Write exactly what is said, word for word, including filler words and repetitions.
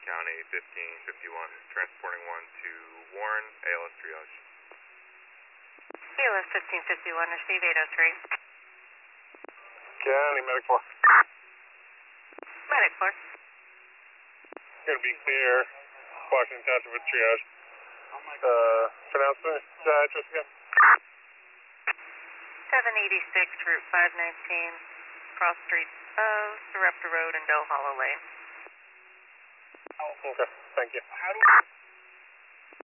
County fifteen fifty-one, transporting one to Warren, A L S triage. A L S fifteen fifty-one, receive eight oh three. County Medic four. Medic four. Gonna be clear. Washington Township with triage. Uh, pronounce the uh, address again. seven eighty-six, Route five nineteen, cross streets of Sarepta Road and Bell Hollow Lane. Okay, thank you.